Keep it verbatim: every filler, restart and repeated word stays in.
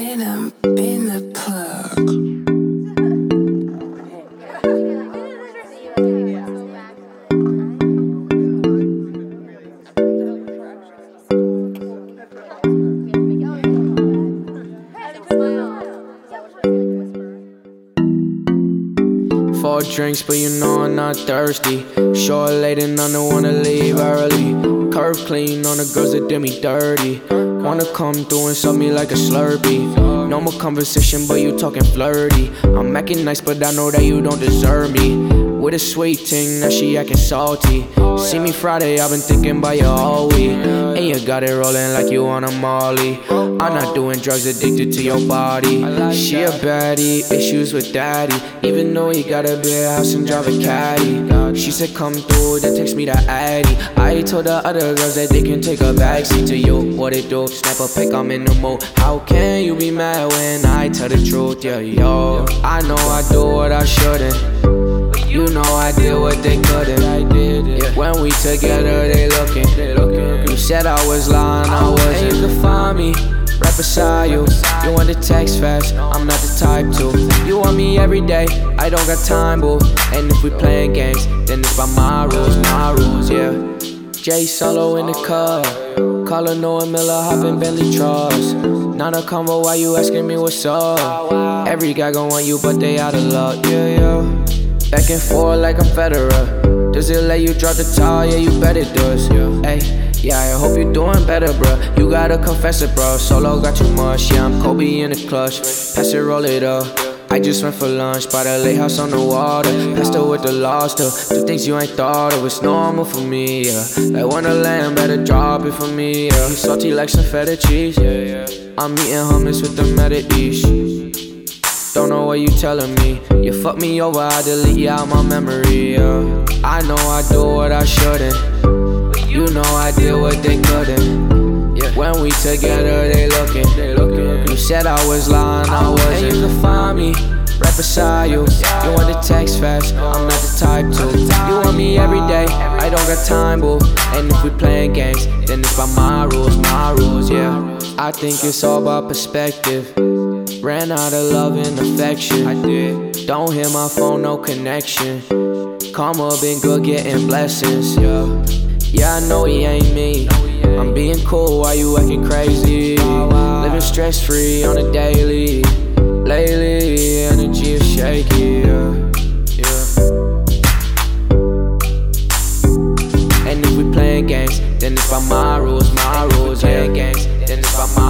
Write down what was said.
in a, in the plug. Four drinks, but you know I'm not thirsty. Short late and I don't wanna leave early. Curve clean on the girls that did me dirty. Wanna come through and sub me like a Slurpee. No more conversation, but you talking flirty. I'm acting nice, but I know that you don't deserve me. With a sweet ting, now she acting salty. See me Friday, I've been thinking about you all week. And you got it rolling like you on a molly. I'm not doing drugs, addicted to your body. She a baddie, issues with daddy. Even though he got a big house and drive a caddy. She said come through, then text me the Addy. I told the other girls that they can take a backseat to you. What it do? Snap a pic, I'm in the mood. How can you be mad when I tell the truth? Yeah, yo, I know I do what I shouldn't. You know I did what they couldn't. I did it. When we together, they looking. You said I was lying, I wasn't. And you can find me right beside you. You want the text fast, I'm not the type to. You want me every day, I don't got time, boo. And if we playing games, then it's by my rules, my rules, yeah. Jay Solo in the car, call her Noah Miller, hop in Bentley Trust. Not a combo, why you asking me what's up? Every guy gon' want you, but they out of luck, yeah, yeah. Back and forth like I'm Federer. Does it let you drop the towel? Yeah, you bet it does. Hey, yeah, I hope you're doing better, bruh. You gotta confess it, bro. Solo got too much. Yeah, I'm Kobe in the clutch. Pass it, roll it up. I just went for lunch by the lake house on the water. Passed her with the lobster. Do things you ain't thought of. It's normal for me, yeah. Like Wonderland, better drop it for me, yeah. You salty like some feta cheese, yeah, yeah. I'm eating hummus with the Medici. Don't know what you telling me. You fucked me over, I delete you out my memory, yeah. I know I do what I shouldn't. You know I did what they couldn't. Yeah. When we together, they looking. You said I was lying, I wasn't. And you can find me right beside you. You want the text fast, I'm not the type to. You want me every day, I don't got time, boo. And if we playing games, then it's by my rules, my rules, yeah. I think it's all about perspective. Ran out of love and affection. I did. Don't hear my phone, no connection. Karma been good, getting blessings, yeah. Yeah, I know he ain't me. I'm being cool while you acting crazy. Living stress free on a daily. Lately, energy is shaky, yeah. Yeah. And if we playing games, then it's by my rules, my rules, yeah. Games, then it's by my